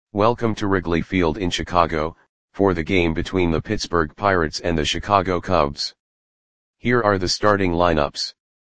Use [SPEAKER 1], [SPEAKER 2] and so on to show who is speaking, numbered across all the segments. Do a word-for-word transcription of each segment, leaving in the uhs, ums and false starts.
[SPEAKER 1] Welcome to Wrigley Field in Chicago, for the game between the Pittsburgh Pirates and the Chicago Cubs. Here are the starting lineups.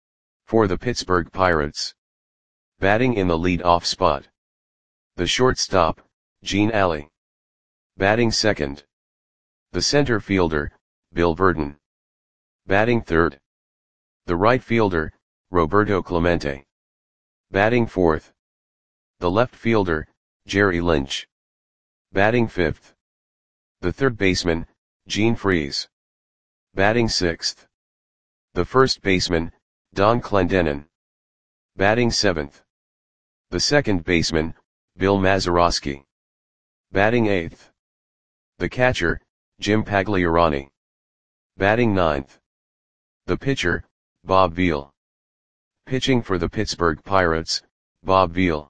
[SPEAKER 1] For the Pittsburgh Pirates. Batting in the lead-off spot. The shortstop, Gene Alley. Batting second. The center fielder, Bill Virdon. Batting third. The right fielder, Roberto Clemente. Batting fourth. The left fielder, Jerry Lynch. Batting fifth. The third baseman, Gene Freese. Batting sixth. The first baseman, Don Clendenon. Batting seventh. The second baseman, Bill Mazeroski. Batting eighth. The catcher, Jim Pagliarani. Batting ninth. The pitcher, Bob Veal. Pitching for the Pittsburgh Pirates, Bob Veal.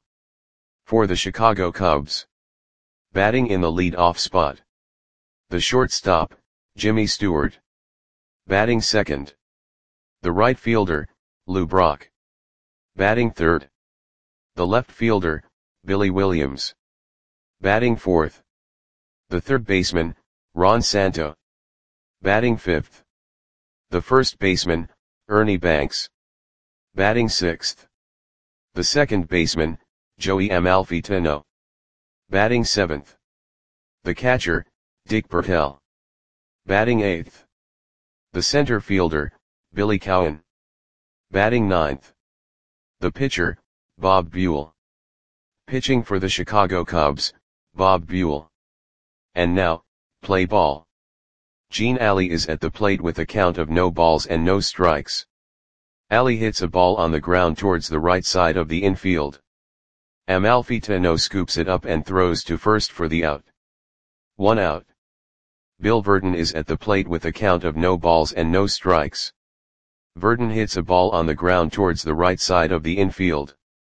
[SPEAKER 1] For the Chicago Cubs. Batting in the lead-off spot. The shortstop, Jimmy Stewart. Batting second. The right fielder, Lou Brock. Batting third. The left fielder, Billy Williams. Batting fourth. The third baseman, Ron Santo. Batting fifth. The first baseman, Ernie Banks. Batting sixth. The second baseman, Joey Amalfitano. Batting seventh. The catcher, Dick Bertel. Batting eighth. The center fielder, Billy Cowan. Batting ninth. The pitcher, Bob Buell. Pitching for the Chicago Cubs, Bob Buell. And now, play ball. Gene Alley is at the plate with a count of no balls and no strikes. Alley hits a ball on the ground towards the right side of the infield. Amalfitano scoops it up and throws to first for the out. One out. Bill Virdon is at the plate with a count of no balls and no strikes. Virdon hits a ball on the ground towards the right side of the infield.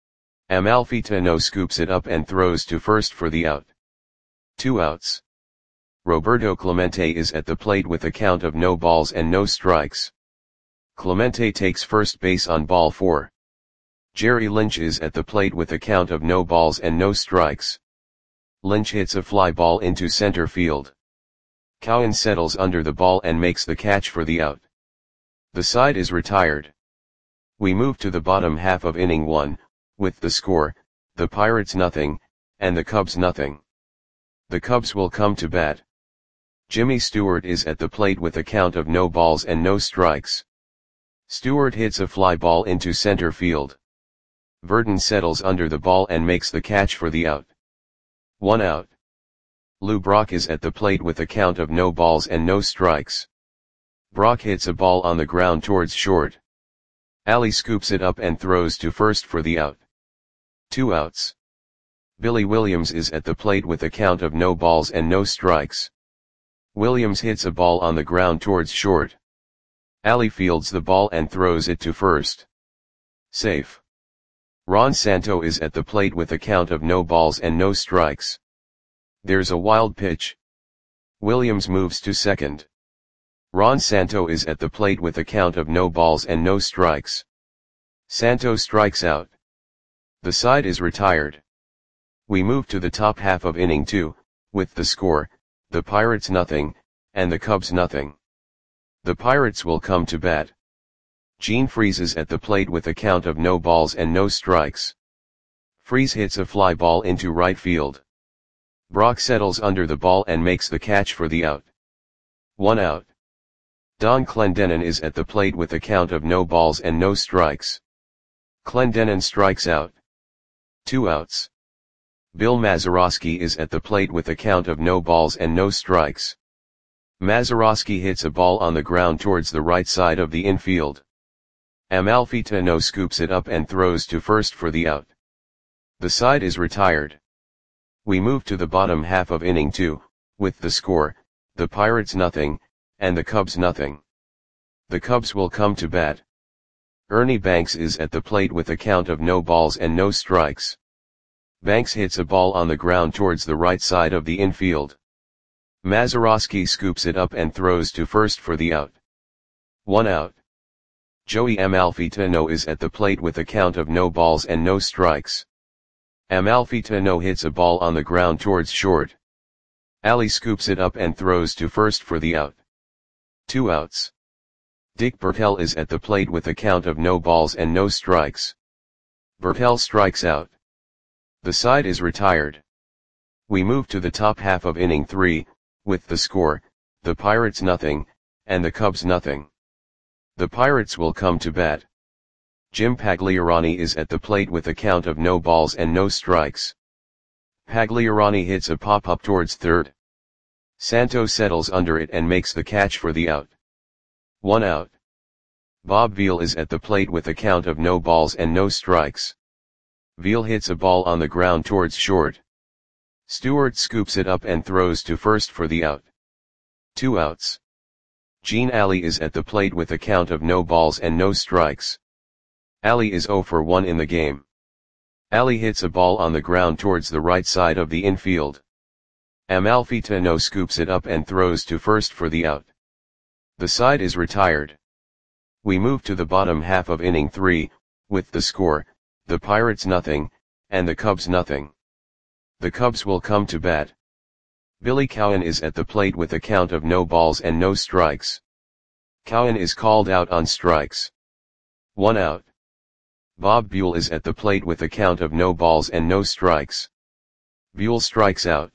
[SPEAKER 1] Amalfitano scoops it up and throws to first for the out. Two outs. Roberto Clemente is at the plate with a count of no balls and no strikes. Clemente takes first base on ball four. Jerry Lynch is at the plate with a count of no balls and no strikes. Lynch hits a fly ball into center field. Cowan settles under the ball and makes the catch for the out. The side is retired. We move to the bottom half of inning one, with the score, the Pirates nothing, and the Cubs nothing. The Cubs will come to bat. Jimmy Stewart is at the plate with a count of no balls and no strikes. Stewart hits a fly ball into center field. Virdon settles under the ball and makes the catch for the out. One out. Lou Brock is at the plate with a count of no balls and no strikes. Brock hits a ball on the ground towards short. Alley scoops it up and throws to first for the out. Two outs. Billy Williams is at the plate with a count of no balls and no strikes. Williams hits a ball on the ground towards short. Alley fields the ball and throws it to first. Safe. Ron Santo is at the plate with a count of no balls and no strikes. There's a wild pitch. Williams moves to second. Ron Santo is at the plate with a count of no balls and no strikes. Santo strikes out. The side is retired. We move to the top half of inning two, with the score, the Pirates nothing, and the Cubs nothing. The Pirates will come to bat. Gene Freese is at the plate with a count of no balls and no strikes. Freese hits a fly ball into right field. Brock settles under the ball and makes the catch for the out. One out. Don Clendenon is at the plate with a count of no balls and no strikes. Clendenon strikes out. Two outs. Bill Mazeroski is at the plate with a count of no balls and no strikes. Mazeroski hits a ball on the ground towards the right side of the infield. Amalfitano scoops it up and throws to first for the out. The side is retired. We move to the bottom half of inning two, with the score, the Pirates nothing, and the Cubs nothing. The Cubs will come to bat. Ernie Banks is at the plate with a count of no balls and no strikes. Banks hits a ball on the ground towards the right side of the infield. Mazeroski scoops it up and throws to first for the out. One out. Joey Amalfitano is at the plate with a count of no balls and no strikes. Amalfitano hits a ball on the ground towards short. Ali scoops it up and throws to first for the out. Two outs. Dick Bertel is at the plate with a count of no balls and no strikes. Bertel strikes out. The side is retired. We move to the top half of inning three, with the score, the Pirates nothing, and the Cubs nothing. The Pirates will come to bat. Jim Pagliarani is at the plate with a count of no balls and no strikes. Pagliarani hits a pop-up towards third. Santo settles under it and makes the catch for the out. One out. Bob Veal is at the plate with a count of no balls and no strikes. Veal hits a ball on the ground towards short. Stewart scoops it up and throws to first for the out. Two outs. Gene Ali is at the plate with a count of no balls and no strikes. Ali is oh for one in the game. Ali hits a ball on the ground towards the right side of the infield. Amalfitano scoops it up and throws to first for the out. The side is retired. We move to the bottom half of inning three, with the score, the Pirates nothing, and the Cubs nothing. The Cubs will come to bat. Billy Cowan is at the plate with a count of no balls and no strikes. Cowan is called out on strikes. One out. Bob Buell is at the plate with a count of no balls and no strikes. Buell strikes out.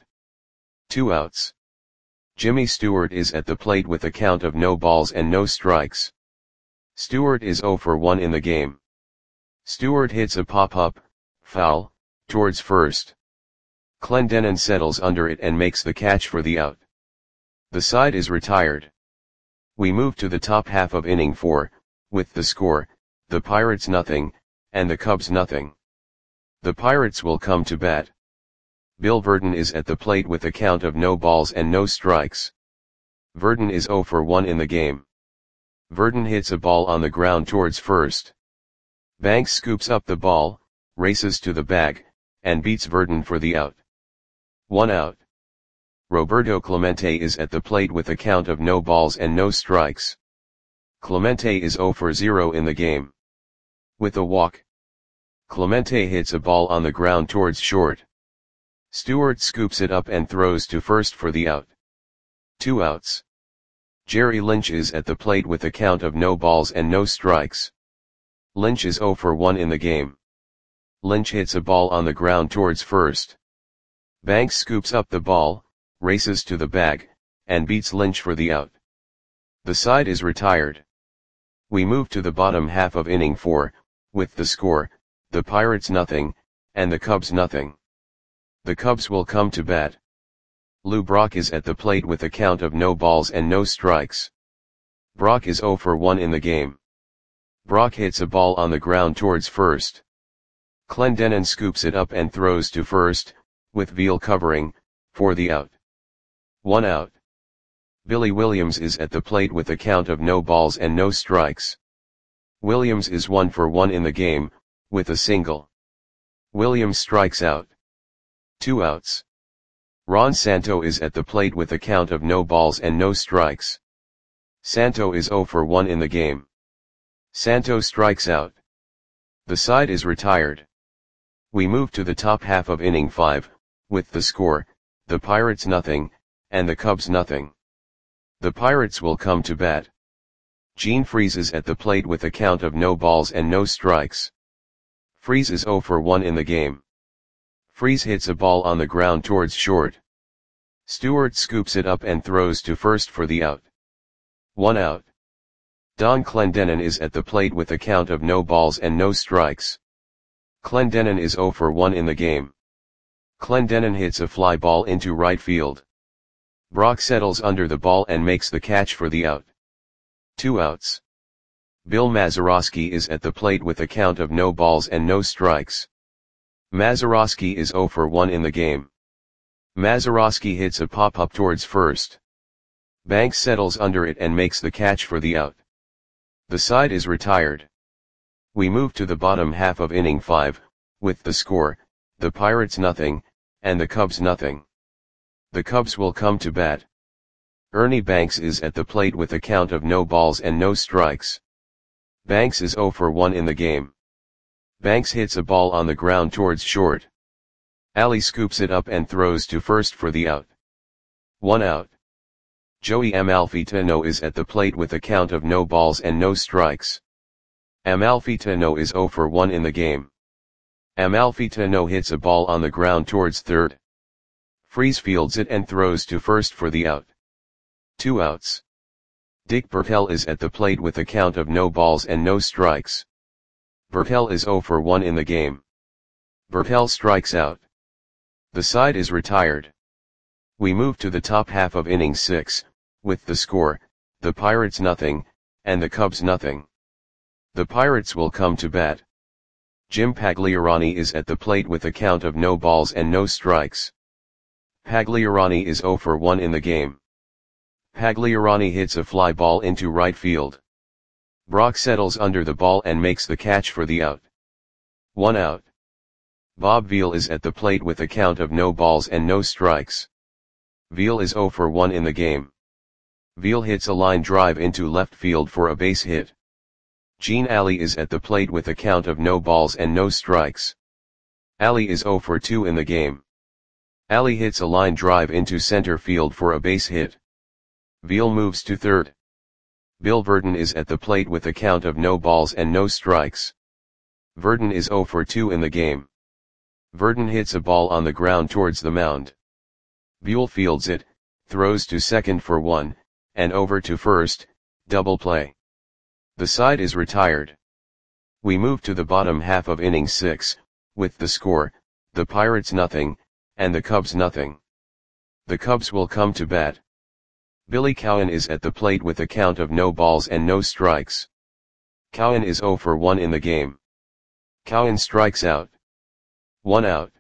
[SPEAKER 1] Two outs. Jimmy Stewart is at the plate with a count of no balls and no strikes. Stewart is oh for one in the game. Stewart hits a pop-up, foul, towards first. Clendenon settles under it and makes the catch for the out. The side is retired. We move to the top half of inning four, with the score, the Pirates nothing, and the Cubs nothing. The Pirates will come to bat. Bill Verdon is at the plate with a count of no balls and no strikes. Verdon is oh for one in the game. Verdon hits a ball on the ground towards first. Banks scoops up the ball, races to the bag, and beats Verdon for the out. One out. Roberto Clemente is at the plate with a count of no balls and no strikes. Clemente is oh for zero in the game. With a walk. Clemente hits a ball on the ground towards short. Stewart scoops it up and throws to first for the out. Two outs. Jerry Lynch is at the plate with a count of no balls and no strikes. Lynch is oh for one in the game. Lynch hits a ball on the ground towards first. Banks scoops up the ball, races to the bag, and beats Lynch for the out. The side is retired. We move to the bottom half of inning four, with the score, the Pirates nothing, and the Cubs nothing. The Cubs will come to bat. Lou Brock is at the plate with a count of no balls and no strikes. Brock is oh for one in the game. Brock hits a ball on the ground towards first. Clendenon scoops it up and throws to first, with Veal covering, for the out. One out. Billy Williams is at the plate with a count of no balls and no strikes. Williams is one for one in the game, with a single. Williams strikes out. Two outs. Ron Santo is at the plate with a count of no balls and no strikes. Santo is oh for one in the game. Santo strikes out. The side is retired. We move to the top half of inning five, with the score, the Pirates nothing, and the Cubs nothing. The Pirates will come to bat. Gene Freese is at the plate with a count of no balls and no strikes. Freese is oh for one in the game. Freese hits a ball on the ground towards short. Stewart scoops it up and throws to first for the out. One out. Don Clendenon is at the plate with a count of no balls and no strikes. Clendenon is oh for one in the game. Clendenon hits a fly ball into right field. Brock settles under the ball and makes the catch for the out. Two outs. Bill Mazeroski is at the plate with a count of no balls and no strikes. Mazeroski is oh for one in the game. Mazeroski hits a pop-up towards first. Banks settles under it and makes the catch for the out. The side is retired. We move to the bottom half of inning five, with the score, the Pirates nothing, and the Cubs nothing. The Cubs will come to bat. Ernie Banks is at the plate with a count of no balls and no strikes. Banks is oh for one in the game. Banks hits a ball on the ground towards short. Ali scoops it up and throws to first for the out. One out. Joey Amalfitano is at the plate with a count of no balls and no strikes. Amalfitano is zero for one in the game. Amalfitano hits a ball on the ground towards third. Freeze fields it and throws to first for the out. Two outs. Dick Bertel is at the plate with a count of no balls and no strikes. Bertel is zero for one in the game. Bertel strikes out. The side is retired. We move to the top half of inning six, with the score, the Pirates nothing, and the Cubs nothing. The Pirates will come to bat. Jim Pagliarani is at the plate with a count of no balls and no strikes. Pagliarani is zero for one in the game. Pagliarani hits a fly ball into right field. Brock settles under the ball and makes the catch for the out. One out. Bob Veal is at the plate with a count of no balls and no strikes. Veal is zero for one in the game. Veal hits a line drive into left field for a base hit. Gene Ali is at the plate with a count of no balls and no strikes. Ali is zero for two in the game. Ali hits a line drive into center field for a base hit. Veal moves to third. Bill Verdon is at the plate with a count of no balls and no strikes. Verdon is zero for two in the game. Verdon hits a ball on the ground towards the mound. Buell fields it, throws to second for one, and over to first, double play. The side is retired. We move to the bottom half of inning six, with the score, the Pirates nothing, and the Cubs nothing. The Cubs will come to bat. Billy Cowan is at the plate with a count of no balls and no strikes. Cowan is zero for one in the game. Cowan strikes out. One out.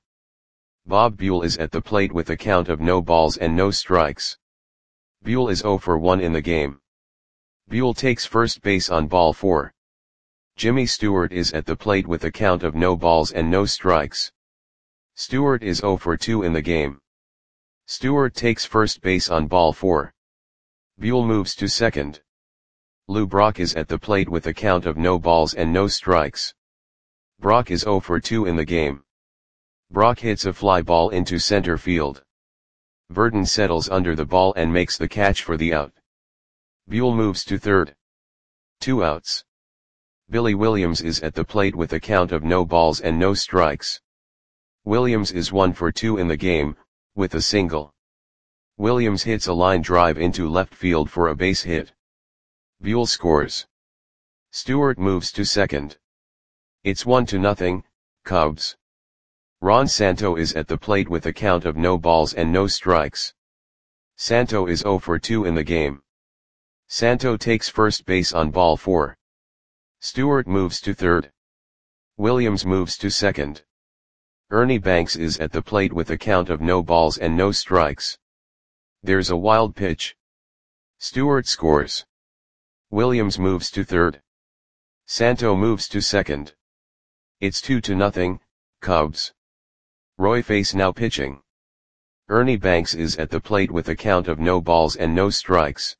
[SPEAKER 1] Bob Buell is at the plate with a count of no balls and no strikes. Buell is zero for one in the game. Buell takes first base on ball four. Jimmy Stewart is at the plate with a count of no balls and no strikes. Stewart is zero for two in the game. Stewart takes first base on ball four. Buell moves to second. Lou Brock is at the plate with a count of no balls and no strikes. Brock is zero for two in the game. Brock hits a fly ball into center field. Verdon settles under the ball and makes the catch for the out. Buell moves to third. Two outs. Billy Williams is at the plate with a count of no balls and no strikes. Williams is one for two in the game, with a single. Williams hits a line drive into left field for a base hit. Buell scores. Stewart moves to second. It's one to nothing, Cubs. Ron Santo is at the plate with a count of no balls and no strikes. Santo is zero for two in the game. Santo takes first base on ball four. Stewart moves to third. Williams moves to second. Ernie Banks is at the plate with a count of no balls and no strikes. There's a wild pitch. Stewart scores. Williams moves to third. Santo moves to second. It's two to nothing, Cubs. Roy Face now pitching. Ernie Banks is at the plate with a count of no balls and no strikes.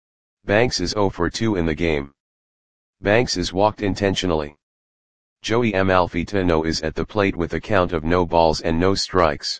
[SPEAKER 1] Banks is zero for two in the game. Banks is walked intentionally. Joey Amalfitano is at the plate with a count of no balls and no strikes.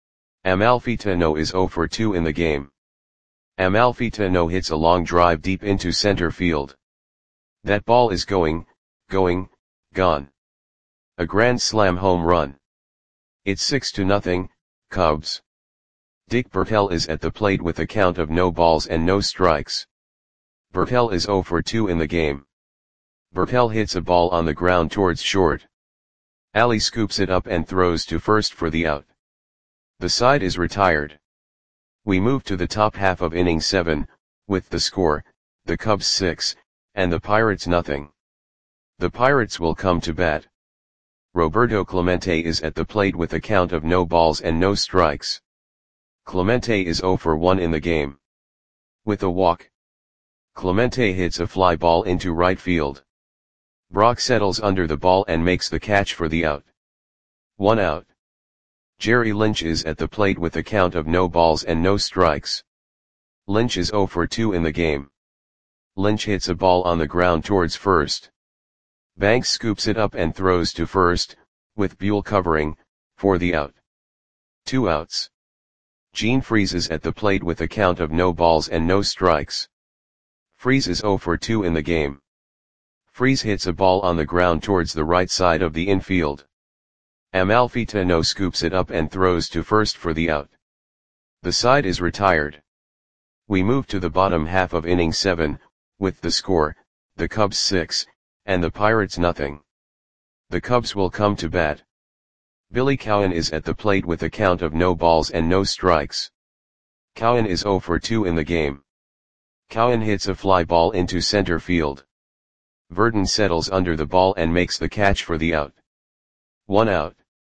[SPEAKER 1] Amalfitano is zero for two in the game. Amalfitano hits a long drive deep into center field. That ball is going, going, gone. A grand slam home run. It's six to nothing, Cubs. Dick Bertel is at the plate with a count of no balls and no strikes. Bertel is zero for two in the game. Bertel hits a ball on the ground towards short. Ali scoops it up and throws to first for the out. The side is retired. We move to the top half of inning seven, with the score, the Cubs six, and the Pirates nothing. The Pirates will come to bat. Roberto Clemente is at the plate with a count of no balls and no strikes. Clemente is zero for one in the game. With a walk. Clemente hits a fly ball into right field. Brock settles under the ball and makes the catch for the out. One out. Jerry Lynch is at the plate with a count of no balls and no strikes. Lynch is zero for two in the game. Lynch hits a ball on the ground towards first. Banks scoops it up and throws to first, with Buell covering, for the out. Two outs. Gene freezes at the plate with a count of no balls and no strikes. Freeze is oh for two in the game. Freeze hits a ball on the ground towards the right side of the infield. Amalfitano scoops it up and throws to first for the out. The side is retired. We move to the bottom half of inning seven, with the score, the Cubs six, and the Pirates nothing. The Cubs will come to bat. Billy Cowan is at the plate with a count of no balls and no strikes. Cowan is oh for two in the game. Cowan hits a fly ball into center field. Verdon settles under the ball and makes the catch for the out. One out.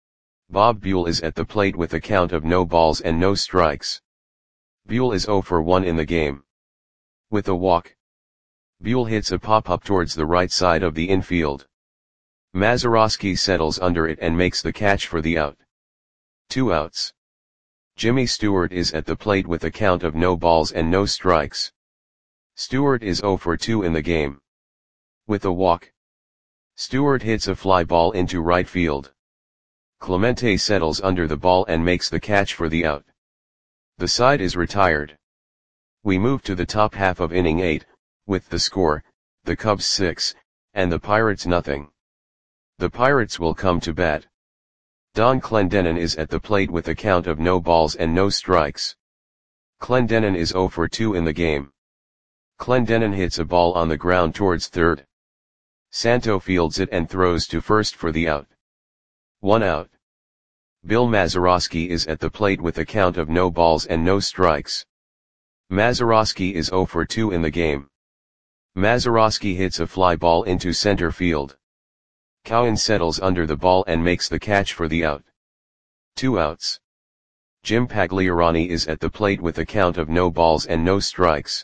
[SPEAKER 1] Bob Buell is at the plate with a count of no balls and no strikes. Buell is oh for one in the game. With a walk. Buell hits a pop-up towards the right side of the infield. Mazeroski settles under it and makes the catch for the out. Two outs. Jimmy Stewart is at the plate with a count of no balls and no strikes. Stewart is oh for two in the game. With a walk. Stewart hits a fly ball into right field. Clemente settles under the ball and makes the catch for the out. The side is retired. We move to the top half of inning eight, with the score, the Cubs six, and the Pirates nothing. The Pirates will come to bat. Don Clendenon is at the plate with a count of no balls and no strikes. Clendenon is oh for two in the game. Clendenon hits a ball on the ground towards third. Santo fields it and throws to first for the out. One out. Bill Mazeroski is at the plate with a count of no balls and no strikes. Mazeroski is oh for two in the game. Mazeroski hits a fly ball into center field. Cowan settles under the ball and makes the catch for the out. Two outs. Jim Pagliarani is at the plate with a count of no balls and no strikes.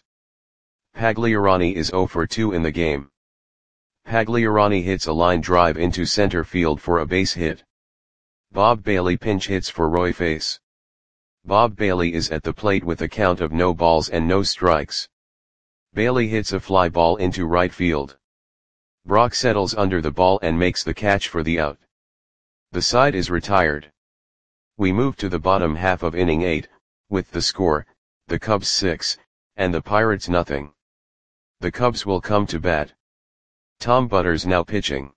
[SPEAKER 1] Pagliarani is oh for two in the game. Pagliarani hits a line drive into center field for a base hit. Bob Bailey pinch hits for Roy Face. Bob Bailey is at the plate with a count of no balls and no strikes. Bailey hits a fly ball into right field. Brock settles under the ball and makes the catch for the out. The side is retired. We move to the bottom half of inning eight, with the score, the Cubs six, and the Pirates nothing. The Cubs will come to bat. Tom Butters now pitching.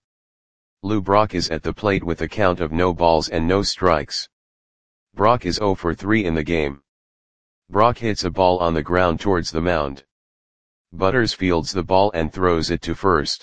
[SPEAKER 1] Lou Brock is at the plate with a count of no balls and no strikes. Brock is oh for three in the game. Brock hits a ball on the ground towards the mound. Butters fields the ball and throws it to first.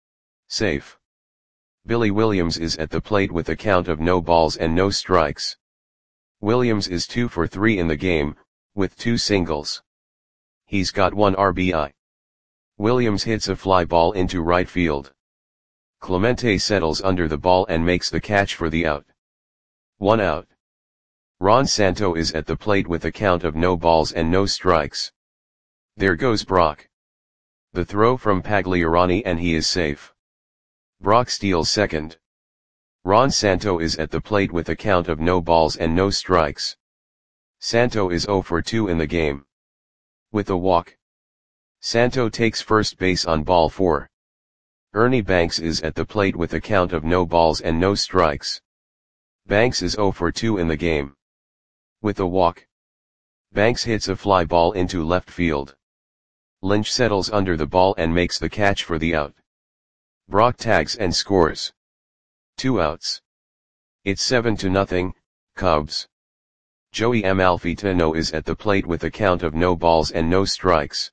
[SPEAKER 1] Safe. Billy Williams is at the plate with a count of no balls and no strikes. Williams is two for three in the game, with two singles. He's got one R B I. Williams hits a fly ball into right field. Clemente settles under the ball and makes the catch for the out. One out. Ron Santo is at the plate with a count of no balls and no strikes. There goes Brock. The throw from Pagliarani and he is safe. Brock steals second. Ron Santo is at the plate with a count of no balls and no strikes. Santo is oh for two in the game. With a walk. Santo takes first base on ball four. Ernie Banks is at the plate with a count of no balls and no strikes. Banks is oh for two in the game. With a walk. Banks hits a fly ball into left field. Lynch settles under the ball and makes the catch for the out. Brock tags and scores. Two outs. It's seven to nothing, Cubs. Joey Amalfitano is at the plate with a count of no balls and no strikes.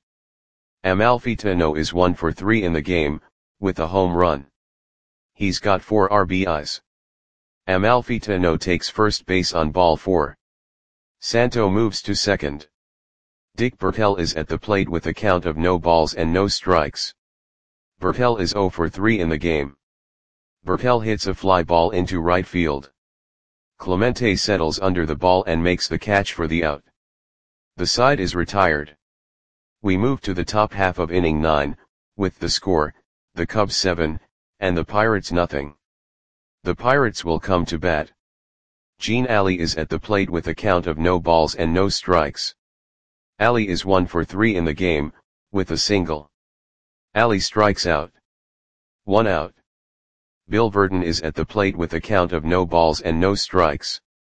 [SPEAKER 1] Amalfitano is one for three in the game, with a home run. He's got four R B Is. Amalfitano takes first base on ball four. Santo moves to second. Dick Bertel is at the plate with a count of no balls and no strikes. Bertel is oh for three in the game. Bertel hits a fly ball into right field. Clemente settles under the ball and makes the catch for the out. The side is retired. We move to the top half of inning nine, with the score, the Cubs seven, and the Pirates nothing. The Pirates will come to bat. Gene Alley is at the plate with a count of no balls and no strikes. Alley is one for three in the game, with a single. Alley strikes out. One out. Bill Verdon is at the plate with a count of no balls and no strikes.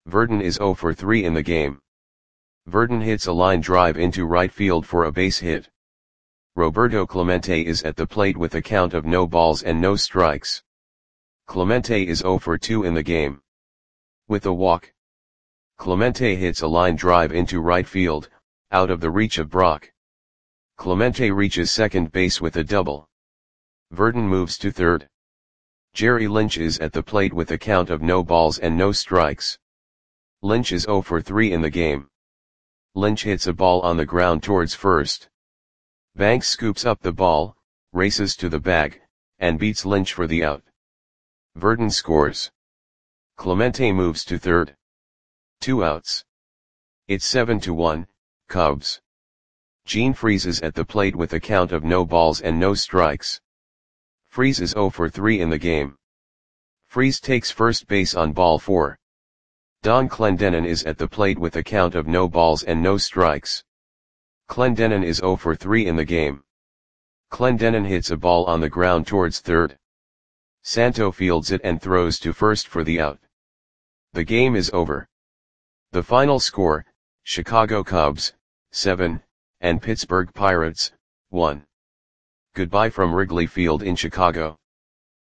[SPEAKER 1] Verdon is zero for three in the game. Verdon hits a line drive into right field for a base hit. Roberto Clemente is at the plate with a count of no balls and no strikes. Clemente is zero for two in the game. With a walk, Clemente hits a line drive into right field, out of the reach of Brock. Clemente reaches second base with a double. Verdon moves to third. Jerry Lynch is at the plate with a count of no balls and no strikes. Lynch is zero for three in the game. Lynch hits a ball on the ground towards first. Banks scoops up the ball, races to the bag, and beats Lynch for the out. Verdon scores. Clemente moves to third. Two outs. It's seven to one, Cubs. Gene Freese is at the plate with a count of no balls and no strikes. Freese is zero for three in the game. Freese takes first base on ball four. Don Clendenon is at the plate with a count of no balls and no strikes. Clendenon is zero for three in the game. Clendenon hits a ball on the ground towards third. Santo fields it and throws to first for the out. The game is over. The final score, Chicago Cubs, seven, and Pittsburgh Pirates, one. Goodbye from Wrigley Field in Chicago.